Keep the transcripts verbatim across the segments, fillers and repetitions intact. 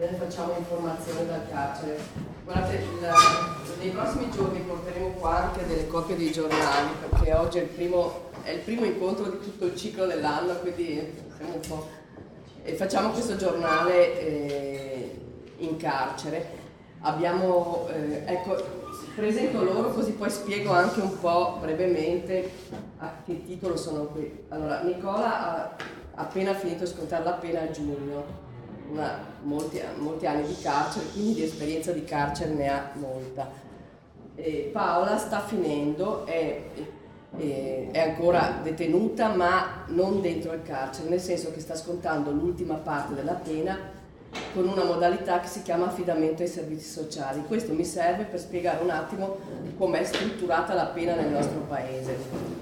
ne facciamo informazione dal carcere. Guardate, il, nei prossimi giorni porteremo qua anche delle copie dei giornali, perché oggi è il primo, è il primo incontro di tutto il ciclo dell'anno, quindi siamo un po'... E facciamo questo giornale eh, in carcere. Abbiamo, eh, ecco, presento loro così poi spiego anche un po' brevemente a che titolo sono qui. Allora, Nicola ha appena finito di scontare la pena a giugno, una, molti, molti anni di carcere, quindi di esperienza di carcere ne ha molta. E Paola sta finendo, è, è, è ancora detenuta ma non dentro il carcere, nel senso che sta scontando l'ultima parte della pena con una modalità che si chiama affidamento ai servizi sociali. Questo mi serve per spiegare un attimo com'è strutturata la pena nel nostro paese.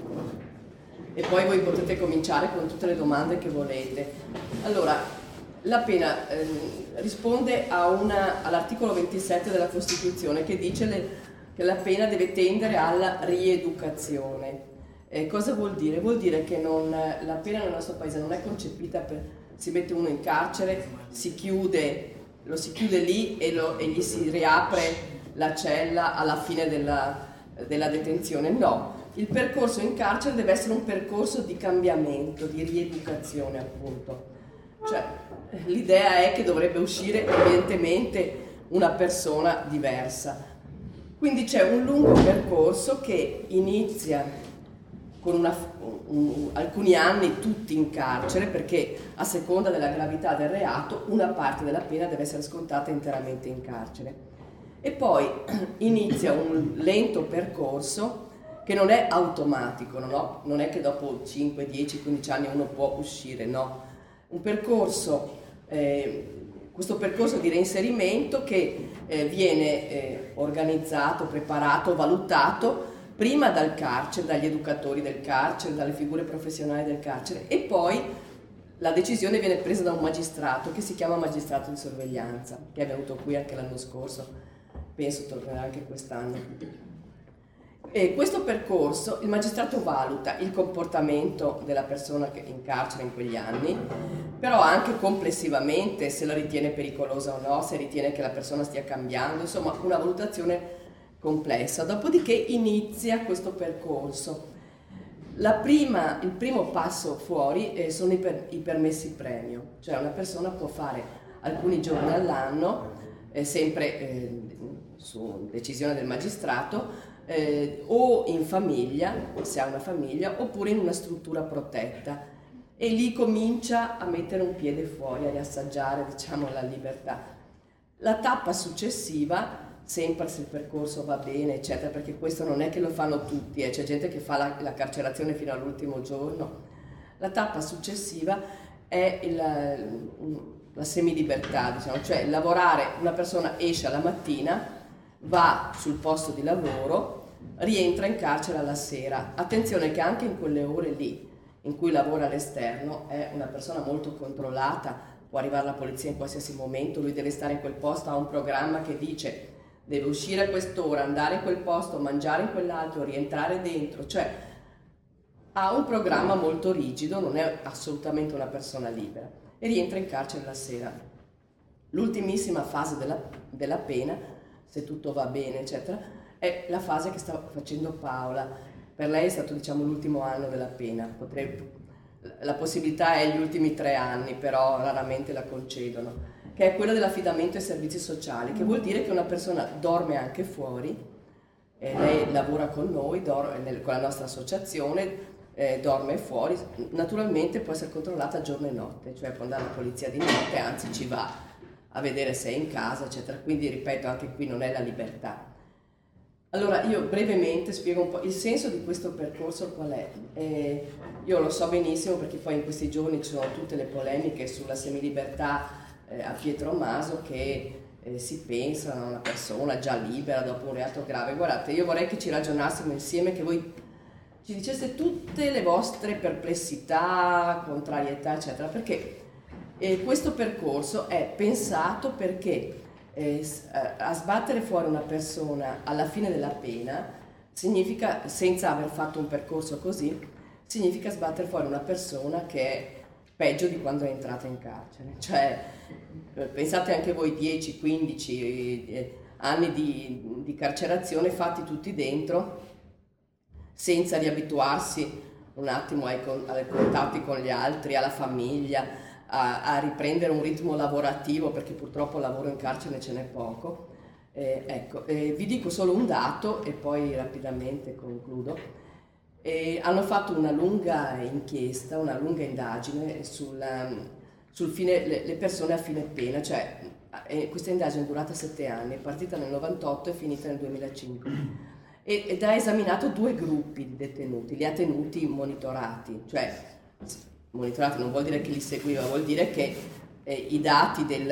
E poi voi potete cominciare con tutte le domande che volete. Allora, la pena eh, risponde a una, all'articolo ventisette della Costituzione che dice le, che la pena deve tendere alla rieducazione. Eh, cosa vuol dire? Vuol dire che non, la pena nel nostro paese non è concepita per... si mette uno in carcere, si chiude, lo si chiude lì e, lo, e gli si riapre la cella alla fine della, della detenzione. No, il percorso in carcere deve essere un percorso di cambiamento, di rieducazione appunto. Cioè, l'idea è che dovrebbe uscire evidentemente una persona diversa. Quindi c'è un lungo percorso che inizia con una, un, alcuni anni tutti in carcere, perché a seconda della gravità del reato una parte della pena deve essere scontata interamente in carcere. E poi inizia un lento percorso che non è automatico, no? Non è che dopo cinque, dieci, quindici anni uno può uscire, no. Un percorso, eh, questo percorso di reinserimento che eh, viene eh, organizzato, preparato, valutato prima dal carcere, dagli educatori del carcere, dalle figure professionali del carcere, e poi la decisione viene presa da un magistrato che si chiama magistrato di sorveglianza, che è venuto qui anche l'anno scorso, penso tornerà anche quest'anno. E questo percorso, il magistrato valuta il comportamento della persona che è in carcere in quegli anni, però anche complessivamente se la ritiene pericolosa o no, se ritiene che la persona stia cambiando, insomma una valutazione complessa. Dopodiché inizia questo percorso. La prima, il primo passo fuori eh, sono i, per, i permessi premio, cioè una persona può fare alcuni giorni all'anno, eh, sempre eh, su decisione del magistrato, eh, o in famiglia, se ha una famiglia, oppure in una struttura protetta, e lì comincia a mettere un piede fuori, a riassaggiare, diciamo, la libertà. La tappa successiva, sempre se il percorso va bene, eccetera, perché questo non è che lo fanno tutti, eh. C'è gente che fa la, la carcerazione fino all'ultimo giorno. La tappa successiva è il, la semilibertà, diciamo, cioè lavorare, una persona esce alla mattina, va sul posto di lavoro, rientra in carcere alla sera. Attenzione che anche in quelle ore lì, in cui lavora all'esterno, è una persona molto controllata, può arrivare la polizia in qualsiasi momento, lui deve stare in quel posto, ha un programma che dice deve uscire a quest'ora, andare in quel posto, mangiare in quell'altro, rientrare dentro, cioè ha un programma molto rigido, non è assolutamente una persona libera, e rientra in carcere la sera. L'ultimissima fase della, della pena, se tutto va bene, eccetera, è la fase che sta facendo Paola. Per lei è stato, diciamo, l'ultimo anno della pena. Potrebbe, la possibilità è gli ultimi tre anni, però raramente la concedono, che è quella dell'affidamento ai servizi sociali, che vuol dire che una persona dorme anche fuori, eh, lei lavora con noi, dor- nel, con la nostra associazione, eh, dorme fuori, naturalmente può essere controllata giorno e notte, cioè può andare la polizia di notte, anzi ci va a vedere se è in casa, eccetera. Quindi, ripeto, anche qui non è la libertà. Allora, io brevemente spiego un po' il senso di questo percorso qual è. Eh, io lo so benissimo perché poi in questi giorni ci sono tutte le polemiche sulla semilibertà eh, a Pietro Maso, che eh, si pensa a una persona già libera dopo un reato grave. Guardate, io vorrei che ci ragionassimo insieme, che voi ci diceste tutte le vostre perplessità, contrarietà, eccetera, perché eh, questo percorso è pensato perché Eh, a sbattere fuori una persona alla fine della pena significa, senza aver fatto un percorso così, significa sbattere fuori una persona che è peggio di quando è entrata in carcere. Cioè, pensate anche voi dieci quindici anni di, di carcerazione fatti tutti dentro, senza riabituarsi un attimo ai, ai contatti con gli altri, alla famiglia, a, a riprendere un ritmo lavorativo, perché purtroppo lavoro in carcere ce n'è poco. Eh, ecco, eh, vi dico solo un dato e poi rapidamente concludo. Eh, hanno fatto una lunga inchiesta, una lunga indagine sul, sul fine, le, le persone a fine pena, cioè eh, questa indagine è durata sette anni, è partita nel novantotto e finita nel duemilacinque, e, ed ha esaminato due gruppi di detenuti, li ha tenuti monitorati, cioè monitorati non vuol dire che li seguiva, vuol dire che eh, i dati del,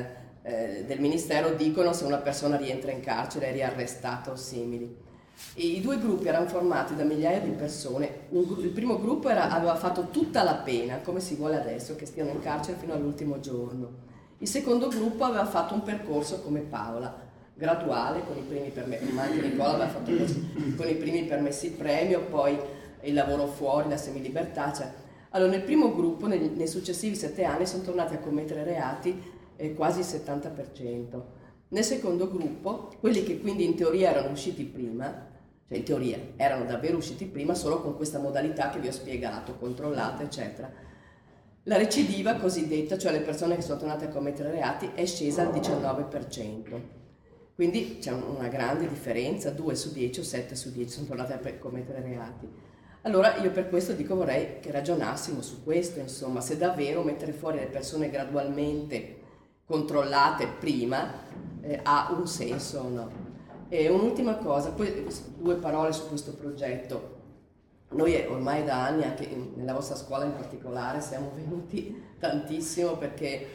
eh, del Ministero dicono se una persona rientra in carcere, è riarrestata o simili. E i due gruppi erano formati da migliaia di persone. Un, il primo gruppo era, aveva fatto tutta la pena, come si vuole adesso, che stiano in carcere fino all'ultimo giorno. Il secondo gruppo aveva fatto un percorso come Paola, graduale, con i primi permessi, ma anche Nicola aveva fatto così, con i primi permessi premio, poi il lavoro fuori, la semilibertà. Cioè. Allora, nel primo gruppo, nei, nei successivi sette anni, sono tornati a commettere reati eh, quasi il settanta per cento. Nel secondo gruppo, quelli che quindi in teoria erano usciti prima, cioè in teoria erano davvero usciti prima solo con questa modalità che vi ho spiegato, controllata eccetera, la recidiva cosiddetta, cioè le persone che sono tornate a commettere reati, è scesa al diciannove per cento. Quindi c'è una grande differenza, due su dieci o sette su dieci sono tornate a commettere reati. Allora io per questo dico vorrei che ragionassimo su questo, insomma, se davvero mettere fuori le persone gradualmente controllate prima eh, ha un senso o no. E un'ultima cosa, poi due parole su questo progetto. Noi ormai da anni, anche nella vostra scuola in particolare, siamo venuti tantissimo perché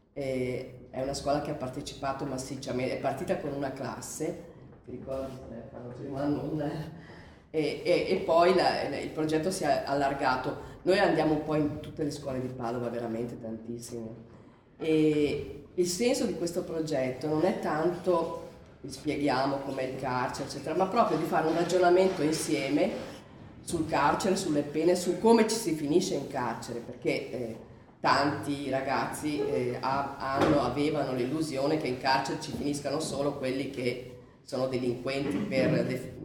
eh, è una scuola che ha partecipato massicciamente, è partita con una classe, ti ricordi Stefano, prima non, e, e, e poi la, il progetto si è allargato. Noi andiamo un po' in tutte le scuole di Padova, veramente tantissime. E il senso di questo progetto non è tanto, vi spieghiamo com'è il carcere, eccetera, ma proprio di fare un ragionamento insieme sul carcere, sulle pene, su come ci si finisce in carcere, perché eh, tanti ragazzi eh, hanno, avevano l'illusione che in carcere ci finiscano solo quelli che sono delinquenti per,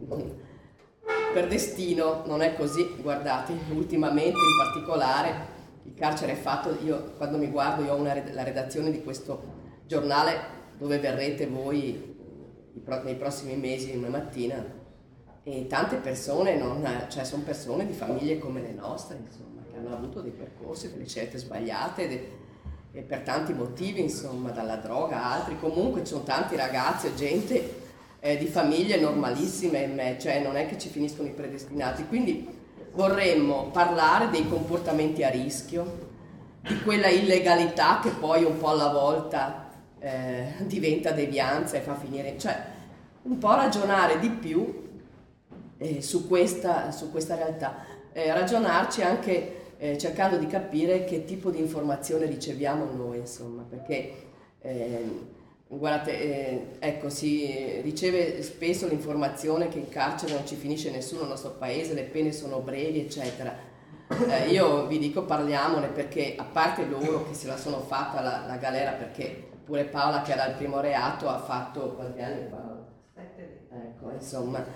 per destino. Non è così, guardate, ultimamente in particolare il carcere è fatto, io quando mi guardo, io ho una, la redazione di questo giornale dove verrete voi nei prossimi mesi, una mattina, e tante persone, non, cioè sono persone di famiglie come le nostre, insomma, che hanno avuto dei percorsi, delle scelte sbagliate de, e per tanti motivi, insomma, dalla droga a altri. Comunque ci sono tanti ragazzi o gente eh, di famiglie normalissime, cioè non è che ci finiscono i predestinati. Quindi vorremmo parlare dei comportamenti a rischio, di quella illegalità che poi un po' alla volta eh, diventa devianza e fa finire, cioè un po' ragionare di più Eh, su, questa, su questa realtà, eh, ragionarci anche eh, cercando di capire che tipo di informazione riceviamo noi, insomma, perché eh, guardate, eh, ecco, si riceve spesso l'informazione che in carcere non ci finisce nessuno nel nostro paese, le pene sono brevi, eccetera. Eh, io vi dico parliamone, perché a parte loro che se la sono fatta la, la galera, perché pure Paola, che era il primo reato, ha fatto quanti anni Paola? Sette. Ecco, insomma.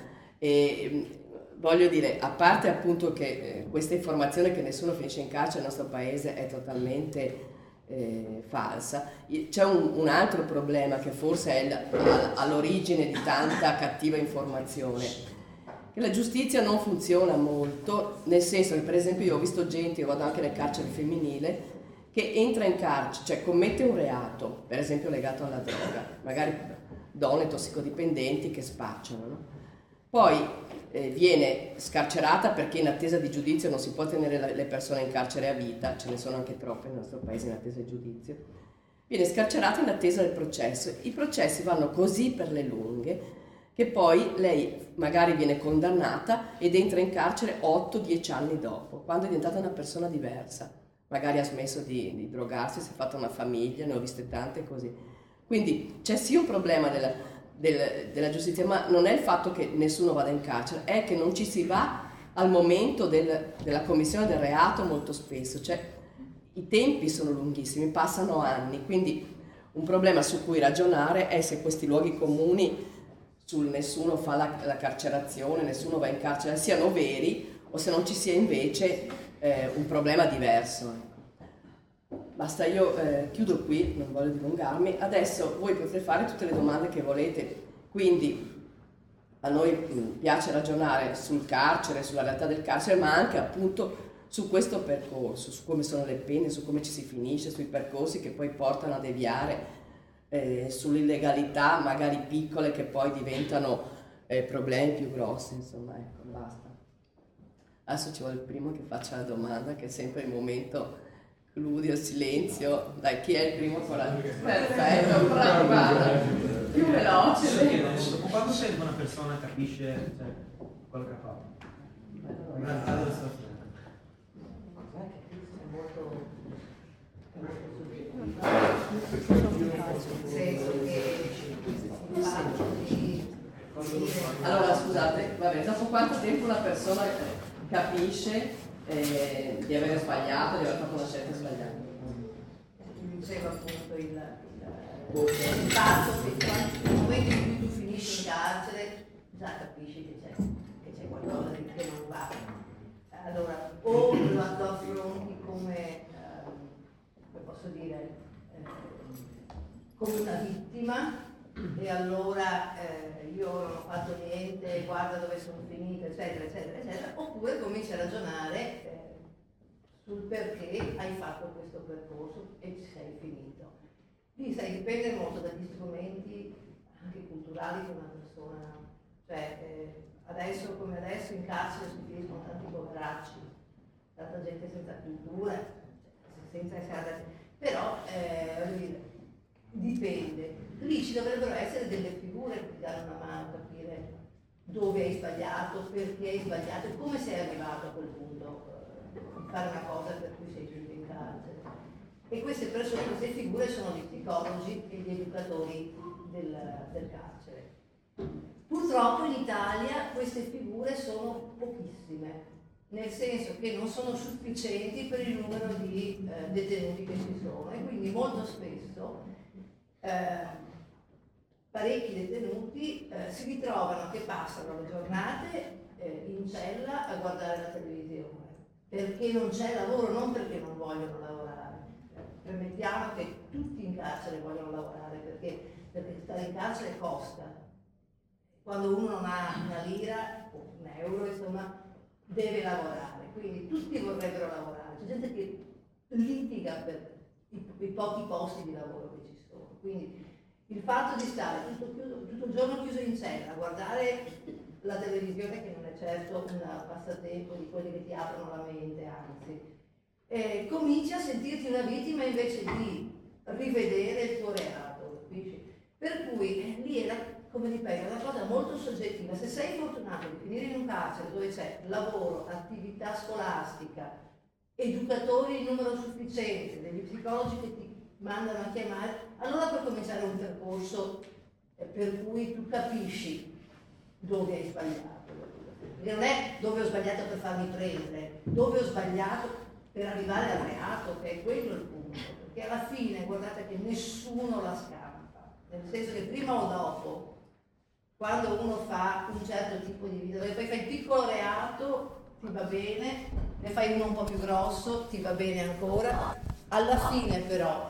E voglio dire, a parte appunto che eh, questa informazione che nessuno finisce in carcere nel nostro paese è totalmente eh, falsa, c'è un, un altro problema che forse è il, all'origine di tanta cattiva informazione, che la giustizia non funziona molto, nel senso che per esempio io ho visto gente, io vado anche nel carcere femminile, che entra in carcere, cioè commette un reato, per esempio legato alla droga, magari donne tossicodipendenti che spacciano, no? Poi eh, viene scarcerata perché in attesa di giudizio non si può tenere la, le persone in carcere a vita, ce ne sono anche troppe nel nostro paese in attesa di giudizio, viene scarcerata in attesa del processo. I processi vanno così per le lunghe che poi lei magari viene condannata ed entra in carcere otto dieci anni dopo, quando è diventata una persona diversa, magari ha smesso di, di drogarsi, si è fatta una famiglia, ne ho viste tante così. Quindi c'è sì un problema della Del, della giustizia, ma non è il fatto che nessuno vada in carcere, è che non ci si va al momento del, della commissione del reato molto spesso, cioè i tempi sono lunghissimi, passano anni, quindi un problema su cui ragionare è se questi luoghi comuni sul nessuno fa la, la carcerazione, nessuno va in carcere, siano veri o se non ci sia invece eh, un problema diverso. Basta, io eh, chiudo qui, non voglio dilungarmi. Adesso voi potete fare tutte le domande che volete, quindi a noi mh, piace ragionare sul carcere, sulla realtà del carcere, ma anche appunto su questo percorso, su come sono le pene, su come ci si finisce, sui percorsi che poi portano a deviare, eh, sull'illegalità magari piccole che poi diventano eh, problemi più grossi, insomma, ecco, basta. Adesso ci vuole il primo che faccia la domanda, che è sempre il momento Cludio, silenzio. Dai, chi è il primo coraggio? Perfetto, bravo, guarda, più veloce. Dopo quanto tempo una persona capisce, cioè, quello che ha fatto? Grazie. Allora scusate, vabbè, dopo quanto tempo una persona capisce eh, di aver sbagliato, di aver fatto una scelta sbagliata? Diceva appunto il, il, il fatto che nel momento in cui tu finisci in carcere già capisci che c'è, che c'è qualcosa che non va. Allora, o lo affronti come posso dire, eh, come una vittima e allora eh, io non ho fatto niente, guarda dove sono finita, eccetera, eccetera, eccetera, oppure cominci a ragionare eh, sul perché hai fatto questo percorso e ci sei finito. Quindi sai, dipende molto dagli strumenti anche culturali che una persona, cioè eh, adesso come adesso in carcere si finiscono tanti poveracci, tanta gente senza cultura, senza essere, però eh, dipende. Lì ci dovrebbero essere delle figure che ti danno una mano a capire dove hai sbagliato, perché hai sbagliato e come sei arrivato a quel punto eh, di fare una cosa per cui sei giunto in carcere. E queste persone, queste figure sono gli psicologi e gli educatori del, del carcere. Purtroppo in Italia queste figure sono pochissime, nel senso che non sono sufficienti per il numero di eh, detenuti che ci sono e quindi molto spesso eh, parecchi detenuti eh, si ritrovano che passano le giornate eh, in cella a guardare la televisione perché non c'è lavoro, non perché non vogliono lavorare. Premettiamo che tutti in carcere vogliono lavorare perché, perché stare in carcere costa. Quando uno non ha una lira o un euro, insomma, deve lavorare, quindi tutti vorrebbero lavorare, c'è gente che litiga per i, i pochi posti di lavoro che ci sono, quindi il fatto di stare tutto, chiuso, tutto il giorno chiuso in cella a guardare la televisione, che non è certo un passatempo di quelli che ti aprono la mente, anzi, eh, cominci a sentirti una vittima invece di rivedere il tuo reato, capisci? Per cui eh, lì è la, come ripeto, è una cosa molto soggettiva. Se sei fortunato di finire in un carcere dove c'è lavoro, attività scolastica, educatori in numero sufficiente, degli psicologi che ti mandano a chiamare, allora puoi cominciare un percorso eh, per cui tu capisci dove hai sbagliato. Perché non è dove ho sbagliato per farmi prendere, dove ho sbagliato per arrivare al reato, che è quello il punto. Perché alla fine, guardate che nessuno la scampa, nel senso che prima o dopo, quando uno fa un certo tipo di vita, dove poi fai il piccolo reato, ti va bene, ne fai uno un po' più grosso, ti va bene ancora, alla fine però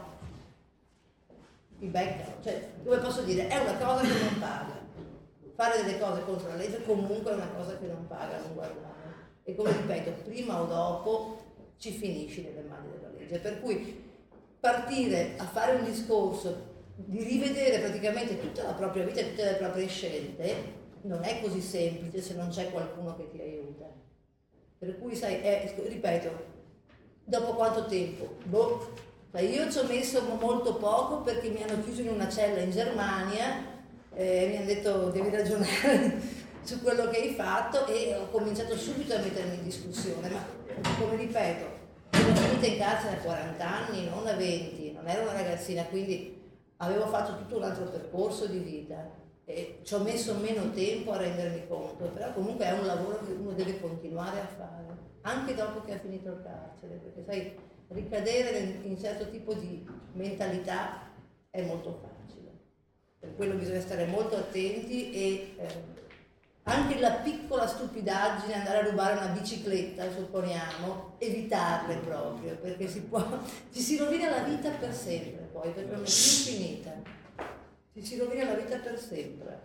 ti beccano, cioè, come posso dire, è una cosa che non paga. Fare delle cose contro la legge comunque è una cosa che non paga, non guardare. E come ripeto, prima o dopo ci finisci nelle mani della legge. Per cui partire a fare un discorso di rivedere praticamente tutta la propria vita e tutte le proprie scelte non è così semplice se non c'è qualcuno che ti aiuta. Per cui sai, è, ripeto, dopo quanto tempo? Boh, io ci ho messo molto poco perché mi hanno chiuso in una cella in Germania e eh, mi hanno detto devi ragionare su quello che hai fatto e ho cominciato subito a mettermi in discussione, ma come ripeto, sono finita in carcere a quaranta anni, non a venti, non ero una ragazzina, quindi avevo fatto tutto un altro percorso di vita e ci ho messo meno tempo a rendermi conto, però comunque è un lavoro che uno deve continuare a fare, anche dopo che ha finito il carcere, perché sai, ricadere in un certo tipo di mentalità è molto facile, per quello bisogna stare molto attenti e eh, anche la piccola stupidaggine, andare a rubare una bicicletta, supponiamo, evitarle proprio, perché si può, ci si rovina la vita per sempre poi, perché non è più finita. Ci si rovina la vita per sempre.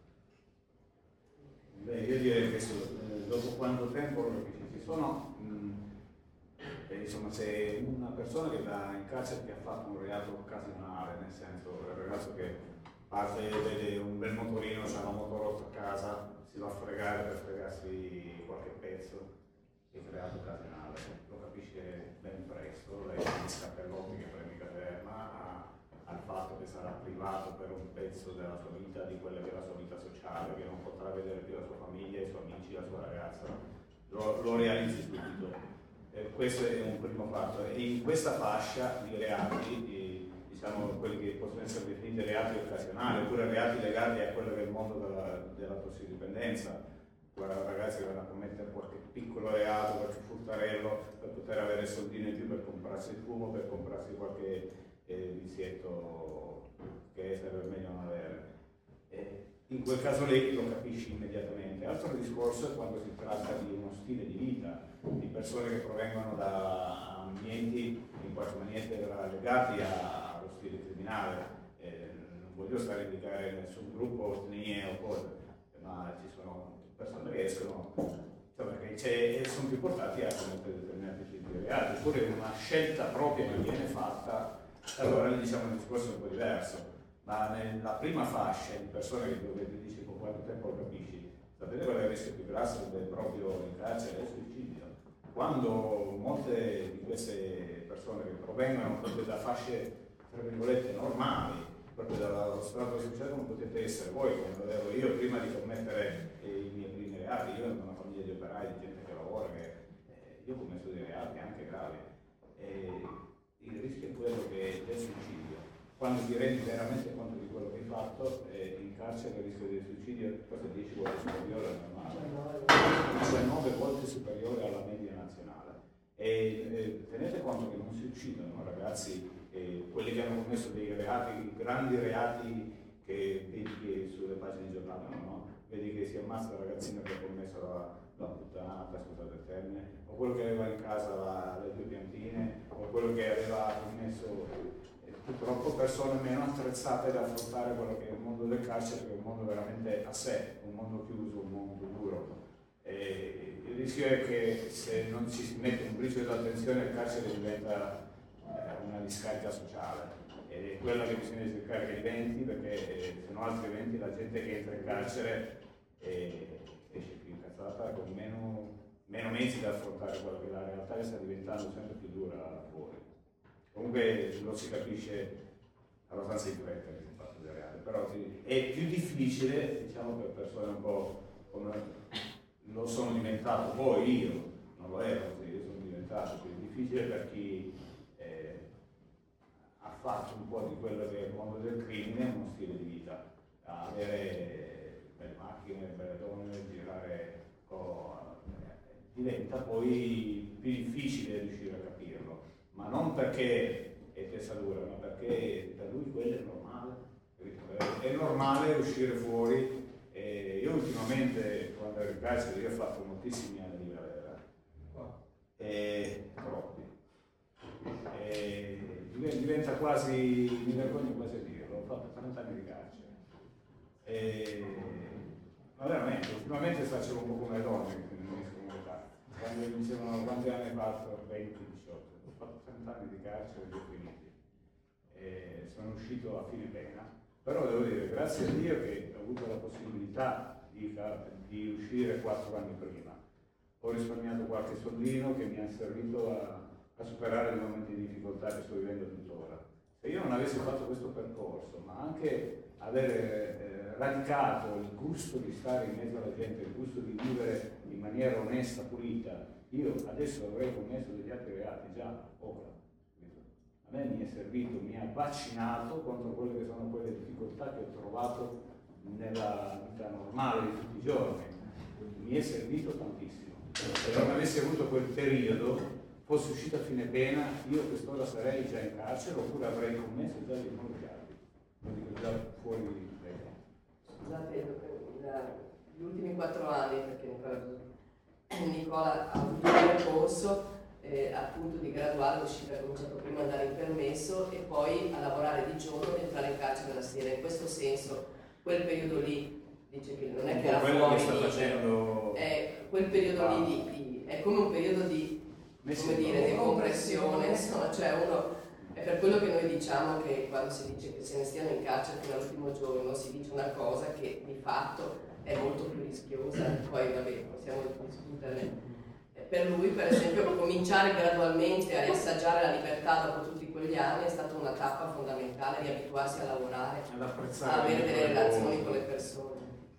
Beh, io direi che eh, dopo quanto tempo che ci sono, mh, eh, insomma, se una persona che va in carcere che ha fatto un reato occasionale, nel senso il ragazzo che parte, vede un bel motorino, c'ha una motorotto a casa, si va a fregare per fregarsi qualche pezzo, è un reato occasionale, lo capisce ben presto, lei inizia per l'obbligo che mica ferma al fatto che sarà privato per un pezzo della sua vita, di quella che è la sua vita sociale, che non potrà vedere più la sua famiglia, i suoi amici, la sua ragazza, lo, lo realizzi subito. Eh, questo è un primo fatto. E in questa fascia di reati, eh, diciamo quelli che possono essere definiti reati occasionali, oppure reati legati a quello che è il mondo della, della tossicodipendenza, ragazzi che vanno a commettere qualche piccolo reato, qualche furtarello, per poter avere soldini in più per comprarsi il fumo, per comprarsi qualche eh, vizietto che sarebbe meglio non avere. Eh, in quel caso lì lo capisci immediatamente. Altro discorso è quando si tratta di uno stile di vita, di persone che provengono da ambienti in qualche maniera legati a, allo stile criminale. Eh, non voglio stare a indicare nessun gruppo, etnie o cose, ma ci sono persone che escono, cioè perché sono più portati a commettere determinati tipi di reati, oppure una scelta propria che viene fatta. Allora lì diciamo un discorso un po' diverso, ma nella prima fascia di persone che dove ti dici con quanto tempo lo capisci, sapete qual è il rischio più grasso del proprio in carcere? È il suicidio. Quando molte di queste persone che provengono proprio da fasce tra virgolette normali, proprio dallo strato sociale come potete essere voi, come lo ero io prima di commettere eh, i miei primi reati, io ho una famiglia di operai, di gente che lavora, che eh, io ho commesso dei reati anche gravi. E, il rischio è quello che del suicidio. Quando ti rendi veramente conto di quello che hai fatto, eh, in carcere il rischio del suicidio è quasi dieci volte superiore al normale, cioè nove volte superiore alla media nazionale. E eh, tenete conto che non si uccidono ragazzi, eh, quelli che hanno commesso dei reati, grandi reati che vedi che sulle pagine di giornale, no, no, vedi che si ammazza la ragazzina che ha commesso la, la puttanata, scusate il termine, o quello che aveva in casa la, le due piantine, o quello che aveva commesso, eh, purtroppo persone meno attrezzate ad affrontare quello che è il mondo del carcere, che è un mondo veramente a sé, un mondo chiuso, un mondo duro. E il rischio è che se non ci si mette un briciolo di attenzione il carcere diventa eh, una discarica sociale. Ed è quella che bisogna cercare che diventi, perché eh, se no altrimenti la gente che entra in carcere eh, esce più incazzata, con meno, meno mezzi da affrontare quello che la realtà che sta diventando sempre più dura fuori. Comunque lo si capisce abbastanza in fretta che si fa delle reali, però sì, è più difficile, diciamo, per persone un po' come lo sono diventato poi io, non lo ero così, io sono diventato più difficile per chi eh, ha fatto un po' di quello che è il mondo del crimine, uno stile di vita, avere belle macchine, belle donne, girare, oh, diventa poi più difficile riuscire a capirlo, ma non perché è testa dura, ma perché per lui quello è normale, è normale uscire fuori. E io ultimamente, quando ero in carcere, io ho fatto moltissimi anni di galera, e troppi, e diventa quasi, mi vergogno quasi a dirlo, ho fatto trenta anni di carcere, e, ma veramente, ultimamente facevo un po' come le donne che non finiscono l'età, quando mi dicevano quanti anni hai fatto, venti diciotto, ho fatto trenta anni di carcere e li ho finiti, e sono uscito a fine pena. Però devo dire, grazie a Dio che ho avuto la possibilità di, di uscire quattro anni prima. Ho risparmiato qualche soldino che mi ha servito a, a superare i momenti di difficoltà che sto vivendo tuttora. Se io non avessi fatto questo percorso, ma anche avere eh, radicato il gusto di stare in mezzo alla gente, il gusto di vivere in maniera onesta, pulita, io adesso avrei commesso degli altri reati già ora. A me mi è servito, mi ha vaccinato contro quelle che sono quelle difficoltà che ho trovato nella vita normale di tutti i giorni. Mi è servito tantissimo. Se non avessi avuto quel periodo, fossi uscito a fine pena, io quest'ora sarei già in carcere oppure avrei commesso già dei reati, quindi già fuori di pena. Scusate, gli ultimi quattro anni, perché Nicola, Nicola ha avuto un percorso eh, appunto di graduale uscita, ha cominciato prima ad andare in permesso e poi a lavorare di giorno e entrare in carcere la sera. In questo senso, quel periodo lì, dice che non è che era quello fuori, che sta facendo... è quel periodo ah. lì di, di, è come un periodo di, come dire, di compressione, insomma, cioè uno... È per quello che noi diciamo che quando si dice che se ne stiano in carcere fino all'ultimo giorno si dice una cosa che di fatto è molto più rischiosa, poi vabbè, possiamo discuterne. Per lui, per esempio, cominciare gradualmente a riassaggiare la libertà dopo tutti quegli anni è stata una tappa fondamentale di abituarsi a lavorare, a avere delle relazioni con le persone.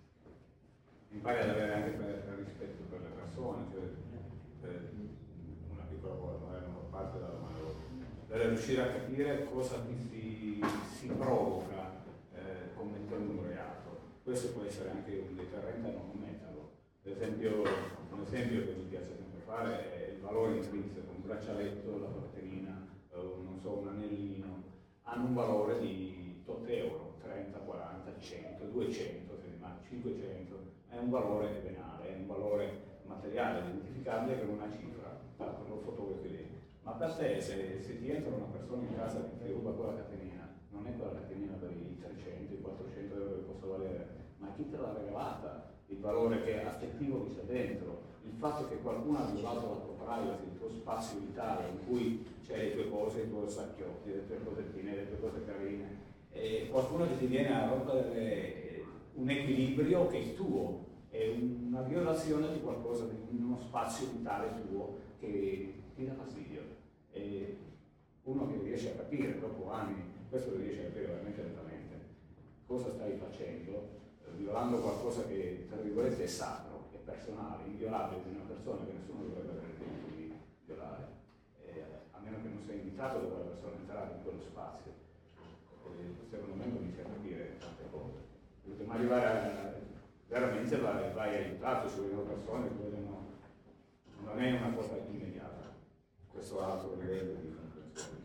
Impari ad avere anche per rispetto per le persone, cioè per una piccola cosa, magari non fa parte della domanda. Per riuscire a capire cosa ti si, si provoca eh, commettendo un reato. Questo può essere anche un deterrente a non commetterlo. Ad esempio, un esempio che mi piace sempre fare è il valore intrinseco, un braccialetto, la cartellina, eh, non so, un anellino, hanno un valore di tot euro, trenta, quaranta, cento, duecento, cinquecento, è un valore penale, è un valore materiale, identificabile per una cifra, lo fotografi lì. Ma per te, se, se ti entra una persona in casa che ti ruba quella catenina, non è quella catenina per i trecento, i quattrocento euro che possa valere, ma chi te l'ha regalata, il valore che è affettivo che c'è dentro, il fatto che qualcuno ha violato la tua privacy, il tuo spazio vitale, in cui c'è le tue cose, i tuoi sacchiotti, le tue cosettine, le tue cose carine, e qualcuno che ti viene a rompere un equilibrio che è tuo, è una violazione di qualcosa, di uno spazio vitale tuo che ti dà fastidio. E uno che riesce a capire dopo anni, questo lo riesce a capire veramente lentamente, cosa stai facendo, eh, violando qualcosa che tra virgolette è sacro, è personale, inviolabile di una persona che nessuno dovrebbe avere il diritto di violare, eh, a meno che non sia invitato da quella persona a entrare in quello spazio. E secondo me comincia a capire tante cose. Ma arrivare a, veramente vai, vai aiutato, ci vogliono persone che vogliono, non è una cosa immediata. Questo altro livello di comprensione.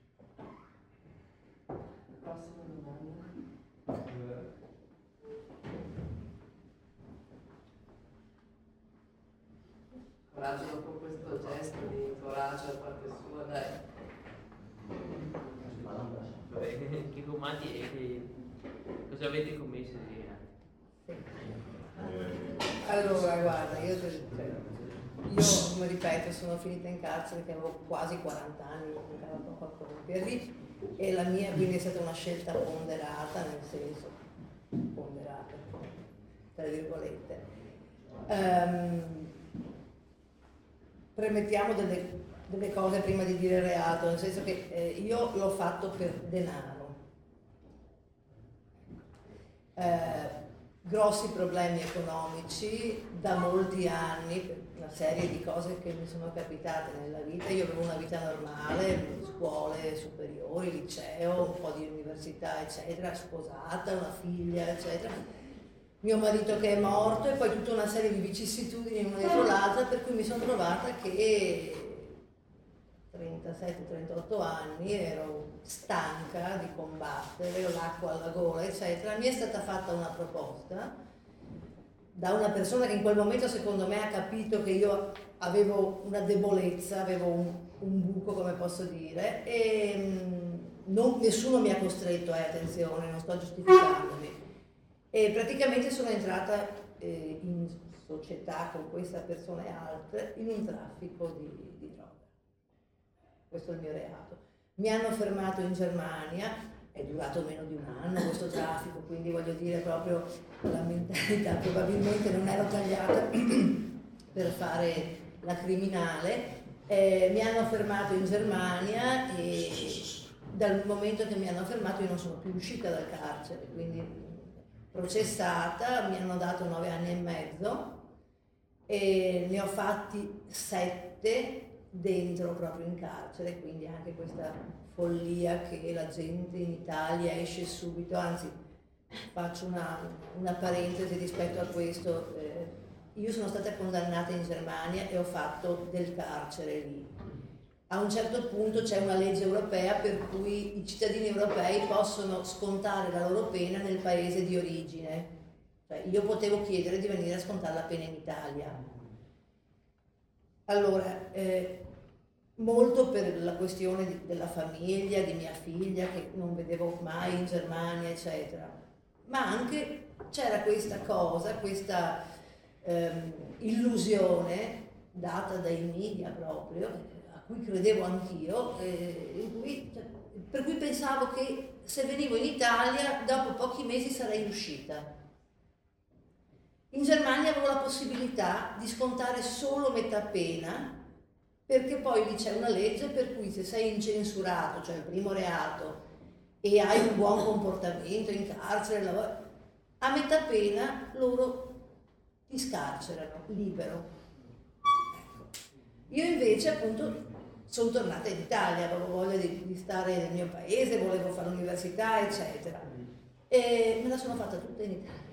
Prossima domanda. Coraggio dopo questo gesto di coraggio da parte sua, dai. Vabbè, che comandi e che cosa avete commesso di reati? Allora, guarda, io, io come ripeto, sono finita in carcere che avevo quasi quaranta anni, mancava poco a compierli, e la mia quindi è stata una scelta ponderata, nel senso, ponderata, tra virgolette. Um, premettiamo delle, delle cose prima di dire reato, nel senso che eh, io l'ho fatto per denaro. Eh, grossi problemi economici da molti anni, per una serie di cose che mi sono capitate nella vita. Io avevo una vita normale, scuole superiori, liceo, un po' di università eccetera, sposata, una figlia eccetera, mio marito che è morto e poi tutta una serie di vicissitudini una dietro l'altra, per cui mi sono trovata che trentasette trentotto anni, ero stanca di combattere, ho l'acqua alla gola eccetera. Mi è stata fatta una proposta da una persona che in quel momento secondo me ha capito che io avevo una debolezza, avevo un, un buco, come posso dire, e non, nessuno mi ha costretto, eh, attenzione, non sto giustificandomi, e praticamente sono entrata eh, in società con questa persona e altre in un traffico di, di droga. Questo è il mio reato. Mi hanno fermato in Germania, è durato meno di un anno questo traffico, quindi voglio dire proprio la mentalità probabilmente non ero tagliata per fare la criminale. Eh, mi hanno fermato in Germania e dal momento che mi hanno fermato io non sono più uscita dal carcere, quindi processata, mi hanno dato nove anni e mezzo e ne ho fatti sette dentro proprio in carcere, quindi anche questa follia che la gente in Italia esce subito, anzi faccio una, una parentesi rispetto a questo. Eh, io sono stata condannata in Germania e ho fatto del carcere lì. A un certo punto c'è una legge europea per cui i cittadini europei possono scontare la loro pena nel paese di origine. Cioè, io potevo chiedere di venire a scontare la pena in Italia. Allora, eh, molto per la questione di, della famiglia, di mia figlia, che non vedevo mai in Germania, eccetera. Ma anche c'era questa cosa, questa ehm, illusione data dai media proprio, a cui credevo anch'io, eh, in cui, cioè, per cui pensavo che se venivo in Italia dopo pochi mesi sarei uscita. In Germania avevo la possibilità di scontare solo metà pena, perché poi lì c'è una legge per cui se sei incensurato, cioè il primo reato, e hai un buon comportamento in carcere, a metà pena loro ti scarcerano, libero. Io invece appunto sono tornata in Italia, avevo voglia di, di stare nel mio paese, volevo fare l'università, eccetera. E me la sono fatta tutta in Italia.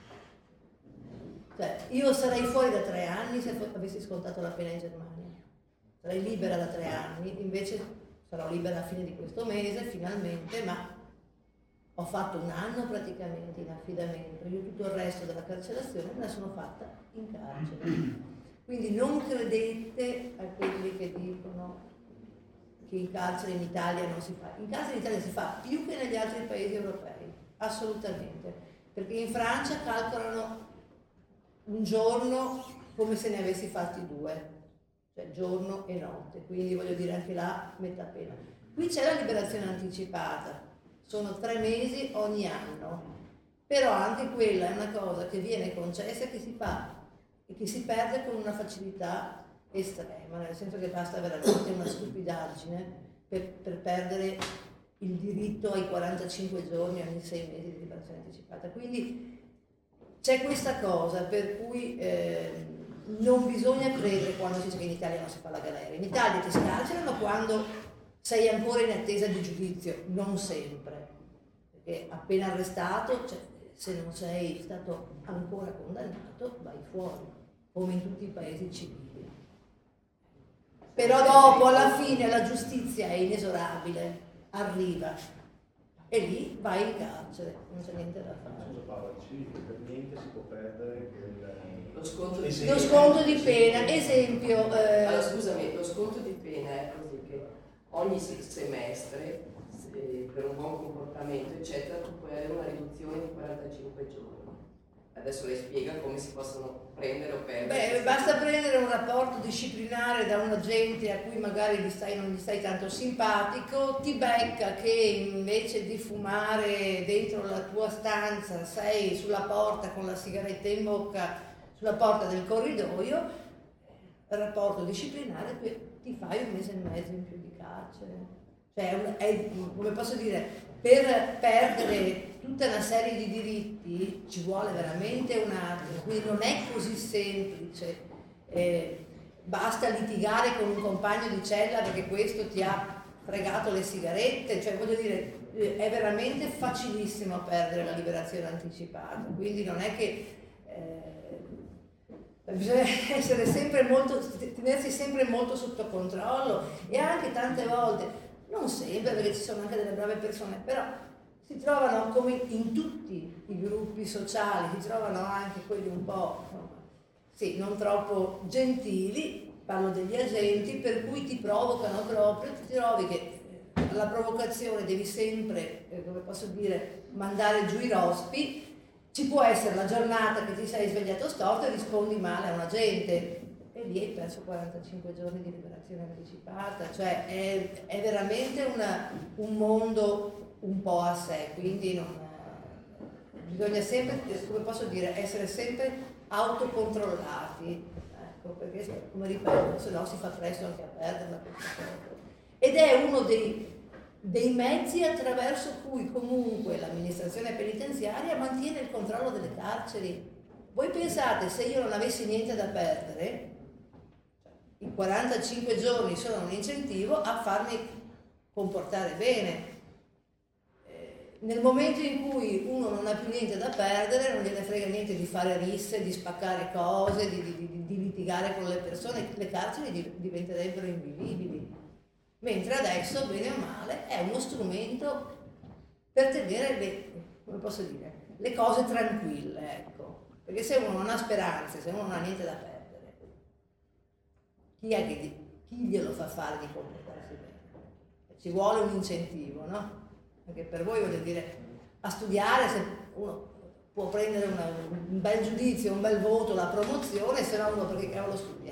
Cioè, io sarei fuori da tre anni se avessi scontato la pena in Germania. Sarei libera da tre anni, invece sarò libera a fine di questo mese, finalmente, ma ho fatto un anno praticamente in affidamento. Io tutto il resto della carcerazione me la sono fatta in carcere. Quindi non credete a quelli che dicono che in carcere in Italia non si fa. In carcere in Italia si fa più che negli altri paesi europei, assolutamente. Perché in Francia calcolano un giorno come se ne avessi fatti due, cioè giorno e notte, quindi voglio dire anche là metà pena. Qui c'è la liberazione anticipata, sono tre mesi ogni anno, però anche quella è una cosa che viene concessa e che si fa e che si perde con una facilità estrema, nel senso che basta veramente una stupidaggine per, per perdere il diritto ai quarantacinque giorni ogni sei mesi di liberazione anticipata. Quindi c'è questa cosa per cui eh, non bisogna credere quando si dice che in Italia non si fa la galera. In Italia ti scarcerano quando sei ancora in attesa di giudizio, non sempre, perché appena arrestato, cioè, se non sei stato ancora condannato, vai fuori, come in tutti i paesi civili. Però dopo, alla fine, la giustizia è inesorabile, arriva, e lì vai in carcere, non c'è niente da fare. Per niente si può perdere lo sconto di pena. Lo sconto di pena, esempio... Eh... Allora, scusami, lo sconto di pena è così che ogni semestre, se per un buon comportamento, eccetera, tu puoi avere una riduzione di quarantacinque giorni. Adesso lei spiega come si possono prendere o perdere. Beh, basta prendere un rapporto disciplinare da un agente a cui magari gli stai, non gli stai tanto simpatico, ti becca che invece di fumare dentro la tua stanza sei sulla porta con la sigaretta in bocca, sulla porta del corridoio, il rapporto disciplinare ti fai un mese e mezzo in più di carcere. Cioè, è, come posso dire, per perdere tutta una serie di diritti ci vuole veramente un attimo, quindi non è così semplice, eh, basta litigare con un compagno di cella perché questo ti ha fregato le sigarette, cioè voglio dire, è veramente facilissimo perdere la liberazione anticipata, quindi non è che eh, bisogna essere sempre molto, tenersi sempre molto sotto controllo e anche tante volte, non sempre perché ci sono anche delle brave persone, però si trovano come in tutti i gruppi sociali, si trovano anche quelli un po', insomma, sì, non troppo gentili, parlo degli agenti, per cui ti provocano proprio, ti trovi che alla provocazione devi sempre, eh, come posso dire, mandare giù i rospi, ci può essere la giornata che ti sei svegliato storto e rispondi male a un agente, e lì hai perso quarantacinque giorni di liberazione anticipata, cioè è, è veramente una, un mondo un po' a sé, quindi non, bisogna sempre, come posso dire, essere sempre autocontrollati, ecco, perché come ripeto, se no si fa presto anche a perderla questa cosa. Ed è uno dei, dei mezzi attraverso cui comunque l'amministrazione penitenziaria mantiene il controllo delle carceri. Voi pensate, se io non avessi niente da perdere, i quarantacinque giorni sono un incentivo a farmi comportare bene. nel momento in cui uno non ha più niente da perdere, non gliene frega niente di fare risse, di spaccare cose, di, di, di, di litigare con le persone, le carceri diventerebbero invivibili. Mentre adesso, bene o male, è uno strumento per tenere le, come posso dire, le cose tranquille, ecco. Perché se uno non ha speranze, se uno non ha niente da perdere, chi è che chi glielo fa fare di comportarsi bene? Ci vuole un incentivo, no? Perché per voi, voglio dire, a studiare se uno può prendere una, un bel giudizio, un bel voto, la promozione, se no uno perché cavolo studia?